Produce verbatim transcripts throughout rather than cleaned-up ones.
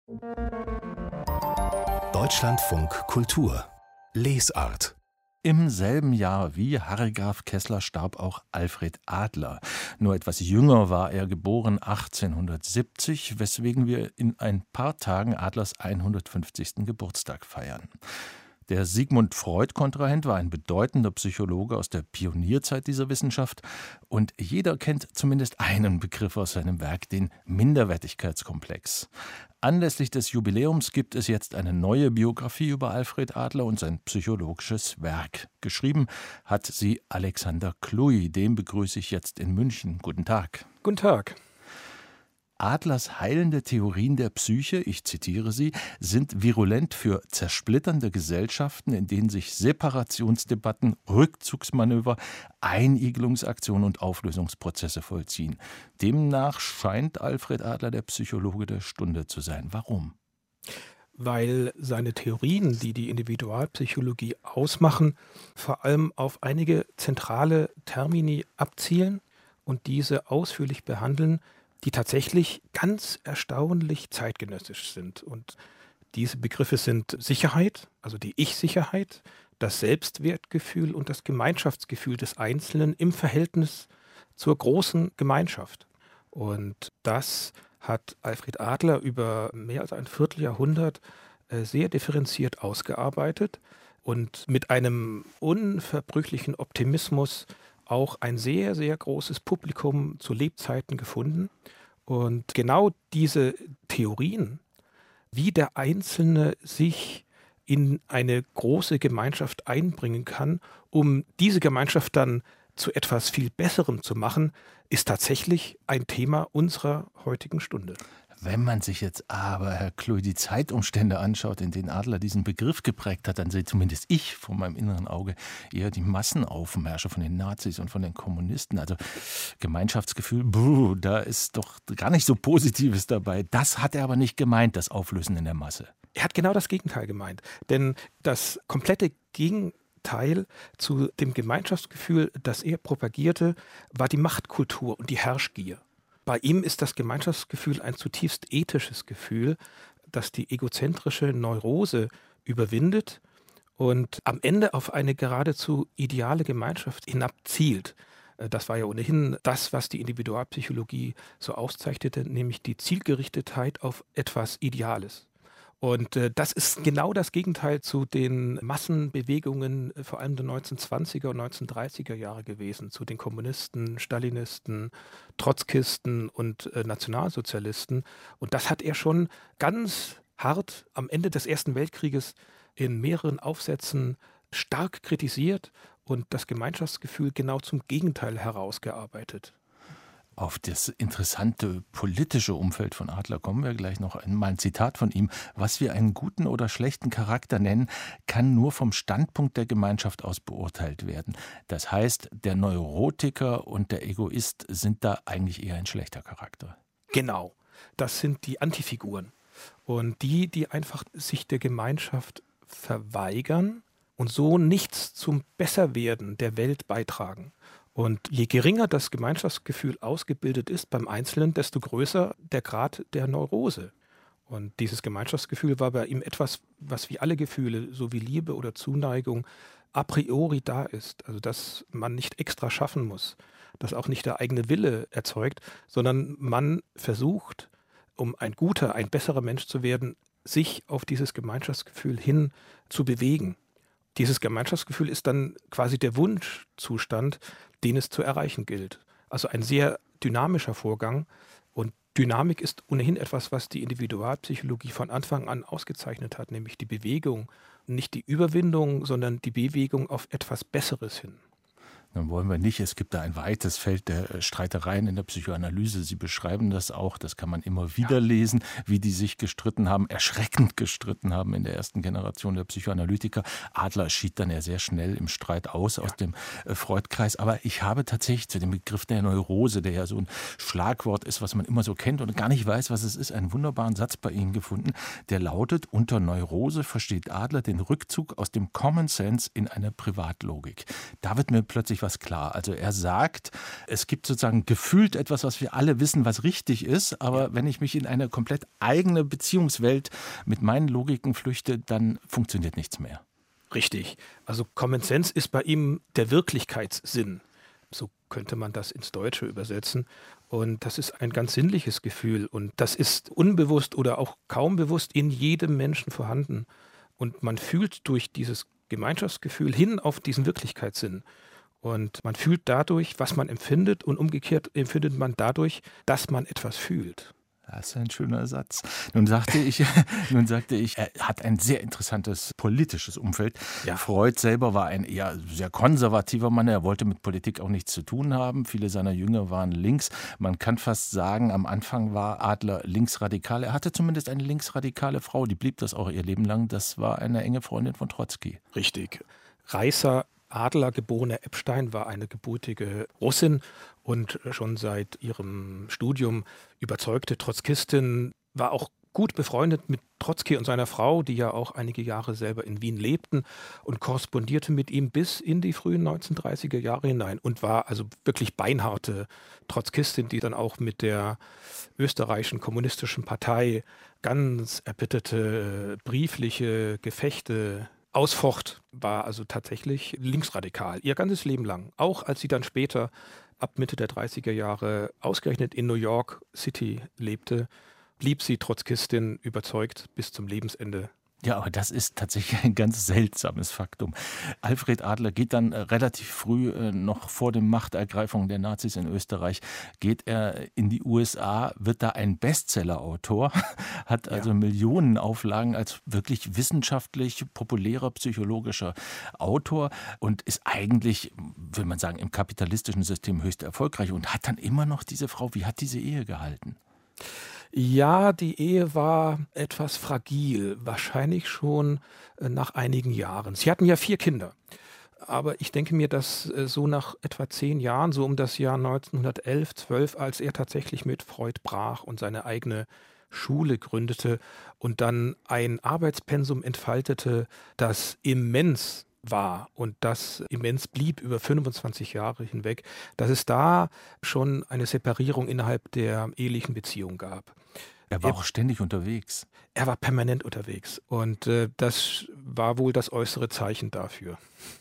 Deutschlandfunk Kultur Lesart. Im selben Jahr wie Harry Graf Kessler starb auch Alfred Adler. Nur etwas jünger war er, geboren achtzehnhundertsiebzig, weswegen wir in ein paar Tagen Adlers hundertfünfzigsten Geburtstag feiern. Der Sigmund Freud-Kontrahent war ein bedeutender Psychologe aus der Pionierzeit dieser Wissenschaft und jeder kennt zumindest einen Begriff aus seinem Werk, den Minderwertigkeitskomplex. Anlässlich des Jubiläums gibt es jetzt eine neue Biografie über Alfred Adler und sein psychologisches Werk. Geschrieben hat sie Alexander Kluy, den begrüße ich jetzt in München. Guten Tag. Guten Tag. Adlers heilende Theorien der Psyche, ich zitiere sie, sind virulent für zersplitternde Gesellschaften, in denen sich Separationsdebatten, Rückzugsmanöver, Einigelungsaktionen und Auflösungsprozesse vollziehen. Demnach scheint Alfred Adler der Psychologe der Stunde zu sein. Warum? Weil seine Theorien, die die Individualpsychologie ausmachen, vor allem auf einige zentrale Termini abzielen und diese ausführlich behandeln, die tatsächlich ganz erstaunlich zeitgenössisch sind. Und diese Begriffe sind Sicherheit, also die Ich-Sicherheit, das Selbstwertgefühl und das Gemeinschaftsgefühl des Einzelnen im Verhältnis zur großen Gemeinschaft. Und das hat Alfred Adler über mehr als ein Vierteljahrhundert sehr differenziert ausgearbeitet und mit einem unverbrüchlichen Optimismus auch ein sehr, sehr großes Publikum zu Lebzeiten gefunden. Und genau diese Theorien, wie der Einzelne sich in eine große Gemeinschaft einbringen kann, um diese Gemeinschaft dann zu etwas viel Besserem zu machen, ist tatsächlich ein Thema unserer heutigen Stunde. Wenn man sich jetzt aber, Herr Kluy, die Zeitumstände anschaut, in denen Adler diesen Begriff geprägt hat, dann sehe zumindest ich vor meinem inneren Auge eher die Massenaufmärsche von den Nazis und von den Kommunisten. Also Gemeinschaftsgefühl, buh, da ist doch gar nicht so Positives dabei. Das hat er aber nicht gemeint, das Auflösen in der Masse. Er hat genau das Gegenteil gemeint. Denn das komplette Gegenteil zu dem Gemeinschaftsgefühl, das er propagierte, war die Machtkultur und die Herrschgier. Bei ihm ist das Gemeinschaftsgefühl ein zutiefst ethisches Gefühl, das die egozentrische Neurose überwindet und am Ende auf eine geradezu ideale Gemeinschaft hinabzielt. Das war ja ohnehin das, was die Individualpsychologie so auszeichnete, nämlich die Zielgerichtetheit auf etwas Ideales. Und äh, das ist genau das Gegenteil zu den Massenbewegungen, äh, vor allem der neunzehnhundertzwanziger und neunzehnhundertdreißiger Jahre gewesen, zu den Kommunisten, Stalinisten, Trotzkisten und äh, Nationalsozialisten. Und das hat er schon ganz hart am Ende des Ersten Weltkrieges in mehreren Aufsätzen stark kritisiert und das Gemeinschaftsgefühl genau zum Gegenteil herausgearbeitet. Auf das interessante politische Umfeld von Adler kommen wir gleich noch. Mal ein Zitat von ihm. Was wir einen guten oder schlechten Charakter nennen, kann nur vom Standpunkt der Gemeinschaft aus beurteilt werden. Das heißt, der Neurotiker und der Egoist sind da eigentlich eher ein schlechter Charakter. Genau, das sind die Antifiguren. Und die, die einfach sich der Gemeinschaft verweigern und so nichts zum Besserwerden der Welt beitragen. Und je geringer das Gemeinschaftsgefühl ausgebildet ist beim Einzelnen, desto größer der Grad der Neurose. Und dieses Gemeinschaftsgefühl war bei ihm etwas, was wie alle Gefühle, so wie Liebe oder Zuneigung, a priori da ist. Also dass man nicht extra schaffen muss, dass auch nicht der eigene Wille erzeugt, sondern man versucht, um ein guter, ein besserer Mensch zu werden, sich auf dieses Gemeinschaftsgefühl hin zu bewegen. Dieses Gemeinschaftsgefühl ist dann quasi der Wunschzustand, den es zu erreichen gilt. Also ein sehr dynamischer Vorgang. Und Dynamik ist ohnehin etwas, was die Individualpsychologie von Anfang an ausgezeichnet hat, nämlich die Bewegung. Nicht die Überwindung, sondern die Bewegung auf etwas Besseres hin. Dann wollen wir nicht. Es gibt da ein weites Feld der Streitereien in der Psychoanalyse. Sie beschreiben das auch. Das kann man immer wieder ja. lesen, wie die sich gestritten haben, erschreckend gestritten haben in der ersten Generation der Psychoanalytiker. Adler schied dann ja sehr schnell im Streit aus, ja. aus dem äh, Freud-Kreis. Aber ich habe tatsächlich zu dem Begriff der Neurose, der ja so ein Schlagwort ist, was man immer so kennt und gar nicht weiß, was es ist, einen wunderbaren Satz bei Ihnen gefunden. Der lautet: Unter Neurose versteht Adler den Rückzug aus dem Common Sense in eine Privatlogik. Da wird mir plötzlich was etwas klar. Also er sagt, es gibt sozusagen gefühlt etwas, was wir alle wissen, was richtig ist, aber ja. wenn ich mich in eine komplett eigene Beziehungswelt mit meinen Logiken flüchte, dann funktioniert nichts mehr. Richtig. Also Common Sense ist bei ihm der Wirklichkeitssinn. So könnte man das ins Deutsche übersetzen. Und das ist ein ganz sinnliches Gefühl. Und das ist unbewusst oder auch kaum bewusst in jedem Menschen vorhanden. Und man fühlt durch dieses Gemeinschaftsgefühl hin auf diesen Wirklichkeitssinn. Und man fühlt dadurch, was man empfindet, und umgekehrt empfindet man dadurch, dass man etwas fühlt. Das ist ein schöner Satz. Nun sagte ich, nun sagte ich, er hat ein sehr interessantes politisches Umfeld. Ja. Freud selber war ein eher sehr konservativer Mann. Er wollte mit Politik auch nichts zu tun haben. Viele seiner Jünger waren links. Man kann fast sagen, am Anfang war Adler linksradikal. Er hatte zumindest eine linksradikale Frau. Die blieb das auch ihr Leben lang. Das war eine enge Freundin von Trotzki. Richtig. Reißer Adler, geborene Epstein, war eine gebürtige Russin und schon seit ihrem Studium überzeugte Trotzkistin, war auch gut befreundet mit Trotzki und seiner Frau, die ja auch einige Jahre selber in Wien lebten, und korrespondierte mit ihm bis in die frühen neunzehnhundertdreißiger Jahre hinein und war also wirklich beinharte Trotzkistin, die dann auch mit der österreichischen kommunistischen Partei ganz erbitterte briefliche Gefechte ausfocht, war also tatsächlich linksradikal, ihr ganzes Leben lang. Auch als sie dann später ab Mitte der dreißiger Jahre ausgerechnet in New York City lebte, blieb sie Trotzkistin überzeugt bis zum Lebensende. Ja, aber das ist tatsächlich ein ganz seltsames Faktum. Alfred Adler geht dann relativ früh, noch vor der Machtergreifung der Nazis in Österreich, geht er in die U S A, wird da ein Bestsellerautor, hat also ja. Millionen Auflagen als wirklich wissenschaftlich populärer psychologischer Autor und ist eigentlich, will man sagen, im kapitalistischen System höchst erfolgreich und hat dann immer noch diese Frau. Wie hat diese Ehe gehalten? Ja, die Ehe war etwas fragil, wahrscheinlich schon nach einigen Jahren. Sie hatten ja vier Kinder, aber ich denke mir, dass so nach etwa zehn Jahren, so um das Jahr neunzehnhundertelf, zwölf, als er tatsächlich mit Freud brach und seine eigene Schule gründete und dann ein Arbeitspensum entfaltete, das immens war und das immens blieb über fünfundzwanzig Jahre hinweg, dass es da schon eine Separierung innerhalb der ehelichen Beziehung gab. Er war er, auch ständig unterwegs. Er war permanent unterwegs und äh, das war wohl das äußere Zeichen dafür.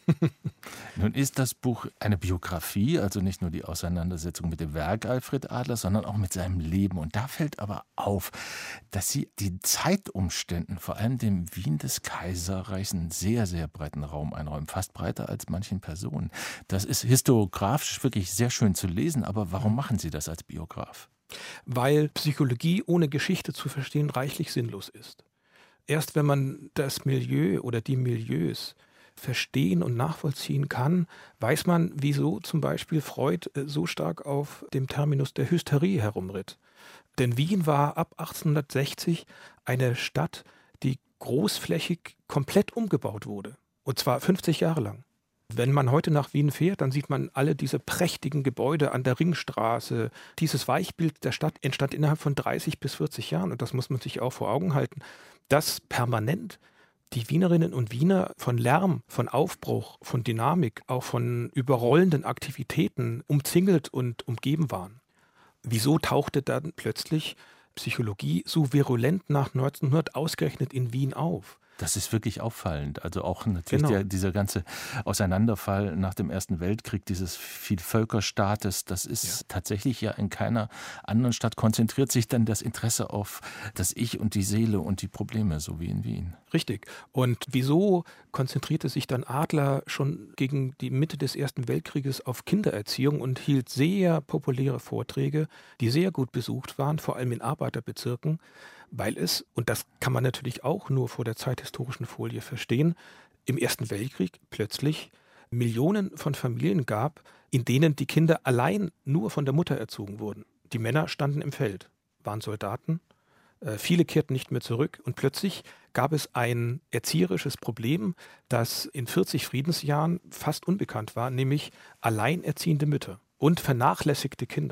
Nun ist das Buch eine Biografie, also nicht nur die Auseinandersetzung mit dem Werk Alfred Adlers, sondern auch mit seinem Leben. Und da fällt aber auf, dass Sie den Zeitumständen, vor allem dem Wien des Kaiserreichs, einen sehr, sehr breiten Raum einräumen, fast breiter als manchen Personen. Das ist historiografisch wirklich sehr schön zu lesen, aber warum machen Sie das als Biograf? Weil Psychologie ohne Geschichte zu verstehen reichlich sinnlos ist. Erst wenn man das Milieu oder die Milieus verstehen und nachvollziehen kann, weiß man, wieso zum Beispiel Freud so stark auf dem Terminus der Hysterie herumritt. Denn Wien war ab achtzehnhundertsechzig eine Stadt, die großflächig komplett umgebaut wurde. Und zwar fünfzig Jahre lang. Wenn man heute nach Wien fährt, dann sieht man alle diese prächtigen Gebäude an der Ringstraße. Dieses Weichbild der Stadt entstand innerhalb von dreißig bis vierzig Jahren. Und das muss man sich auch vor Augen halten, dass permanent die Wienerinnen und Wiener von Lärm, von Aufbruch, von Dynamik, auch von überrollenden Aktivitäten umzingelt und umgeben waren. Wieso tauchte dann plötzlich Psychologie so virulent nach neunzehnhundert ausgerechnet in Wien auf? Das ist wirklich auffallend. Also auch natürlich genau. der, dieser ganze Auseinanderfall nach dem Ersten Weltkrieg, dieses Vielvölkerstaates, das ist ja. tatsächlich ja in keiner anderen Stadt konzentriert sich dann das Interesse auf das Ich und die Seele und die Probleme, so wie in Wien. Richtig. Und wieso konzentrierte sich dann Adler schon gegen die Mitte des Ersten Weltkrieges auf Kindererziehung und hielt sehr populäre Vorträge, die sehr gut besucht waren, vor allem in Arbeiterbezirken, weil es, und das kann man natürlich auch nur vor der zeithistorischen Folie verstehen, im Ersten Weltkrieg plötzlich Millionen von Familien gab, in denen die Kinder allein nur von der Mutter erzogen wurden. Die Männer standen im Feld, waren Soldaten, äh, viele kehrten nicht mehr zurück und plötzlich gab es ein erzieherisches Problem, das in vierzig Friedensjahren fast unbekannt war, nämlich alleinerziehende Mütter und vernachlässigte Kinder.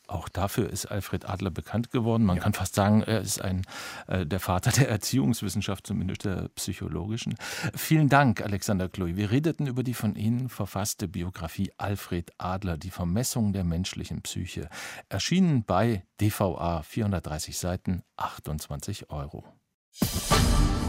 Auch dafür ist Alfred Adler bekannt geworden. Man ja. kann fast sagen, er ist ein, äh, der Vater der Erziehungswissenschaft, zumindest der psychologischen. Vielen Dank, Alexander Chloe. Wir redeten über die von Ihnen verfasste Biografie Alfred Adler, die Vermessung der menschlichen Psyche. Erschienen bei D V A, vierhundertdreißig Seiten, achtundzwanzig Euro.